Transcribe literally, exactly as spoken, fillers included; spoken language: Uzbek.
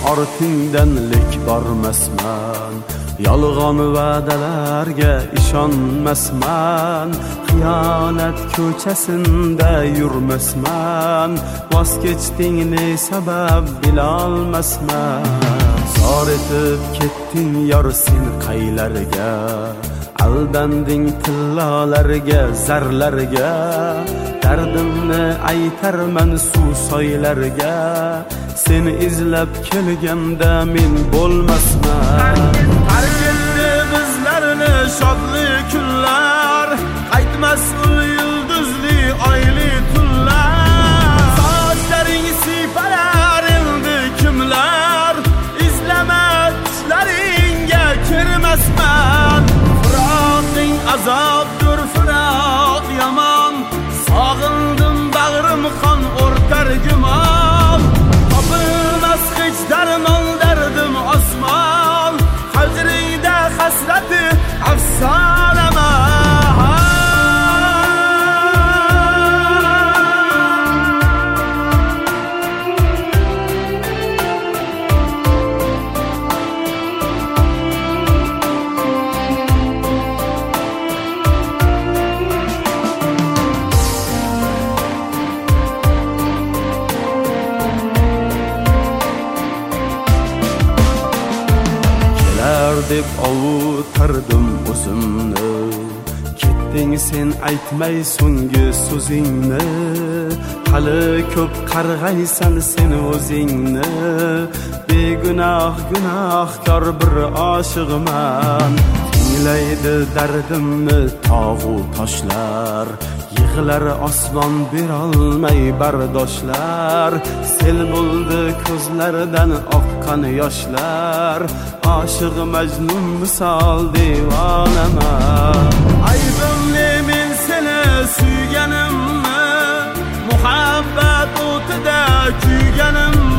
ortingdan lek bormasman. Yolg'on va'dalarga ishonmasman. Xiyonat ko'chasida yurmasman. Voz kechding ne sabab bilolmasman. Zor etib ketding yor sen qaylarga, aldanding tillolarga, zarlarga. Dardimni aytarman suv soylarga, seni izlab kelganda men bo'lmasman. Tark etdi bizlarni shodli kunlar, qaytmas ul yulduzli oyli tunlar. Sochlaring siparar endi kimlar, izlama tushlaringga kirmasman. Firoqing azobdir, firoq yomon, sog'indim bag'rim qon o'rtar gumon. Topilmas hech darmon dardim osmon, hajringda hasrati afsonama. Deb avutardim o'zimni, ketding sen aytmay so'nggi so'zingni. Hali ko'p qarg'aysan sen o'zingni, begunoh gunohkor bir oshiqman. Tinglaydi dardimni tog'u toshlar, yig'lar osmon berolmay bardoshlar. Sel bo'ldi ko'zlaridan oqqan yoshlar, oshiq Majnun misol devonaman. Aybim ne men seni suyganimmi, muhabbat o'tida kuyganimmi?